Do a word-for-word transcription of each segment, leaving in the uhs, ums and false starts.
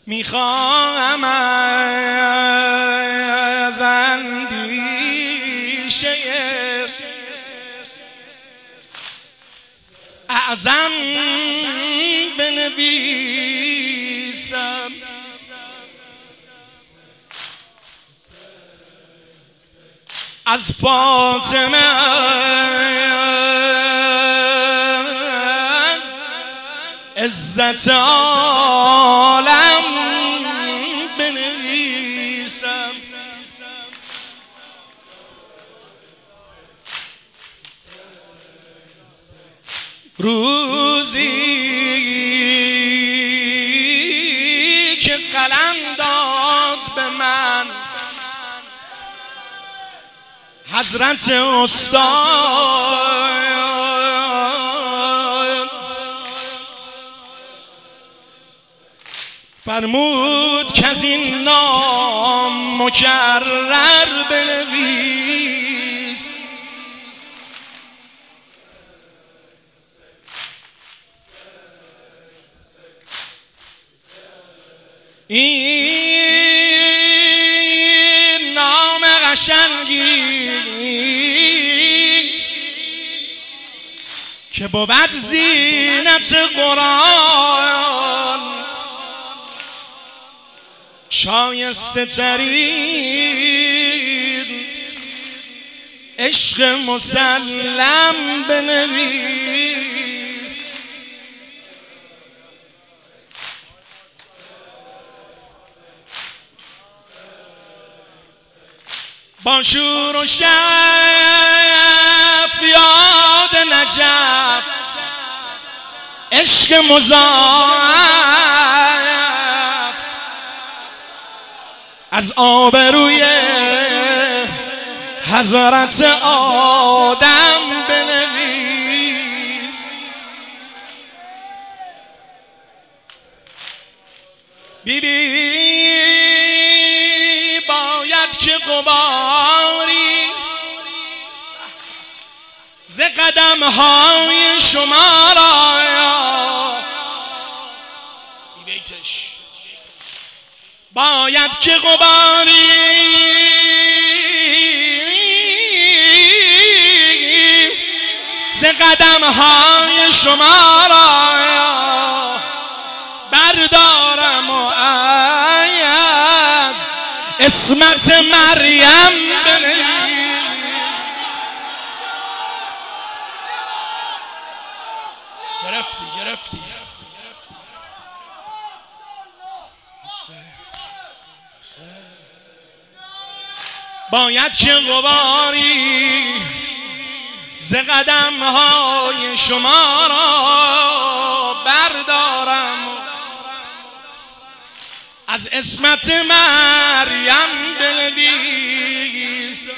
میخواهم از اندیشه اعظم بنویسم، از فاطمه از عزت عالم بنویسم. روزی که قلم داد به من حضرت استاد، فرمود که از این نام مکرر بنویس. این نام قشنگی که بود زینت قرآن، شایسته ترین عشق مسلم بنویس. با شور و شف یاد نجف، عشق مضاعف از آبروی حضرت آدم بنویس. بی بی باید که غباری ز قدم های شما را باید که غباری ز قدم های شما را بردارم و از عصمت مریم بنویسم. گرفتی گرفتی باید که غباری ز قدم های شما را بردارم از عصمت مریم بنویسم.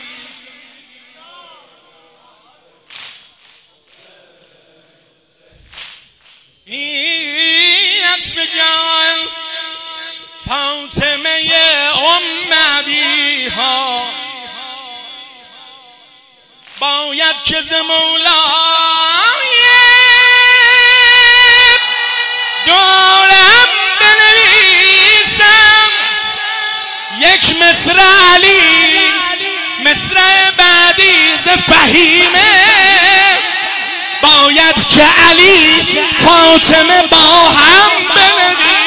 این اسم جان فاطمه ام ابیها باید که ز مولای دولم بنویسم. یک مصرع علی مصرع بعدی ز فهیمه باید که علی فاطمه با هم بنویسم.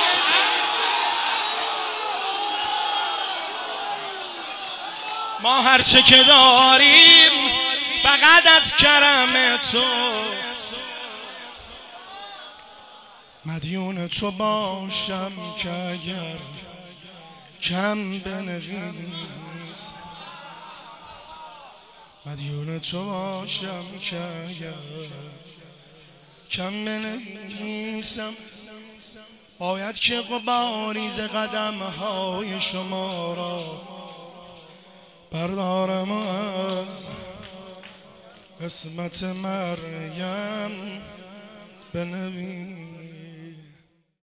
ما هرچه که داریم فقط از کرم تو، مدیون تو باشم که اگر کم بنویس، مدیون تو باشم که اگر کم بنویسم. باید که غباری ز قدم های شما را بردارم از عصمت مریم بنویسم.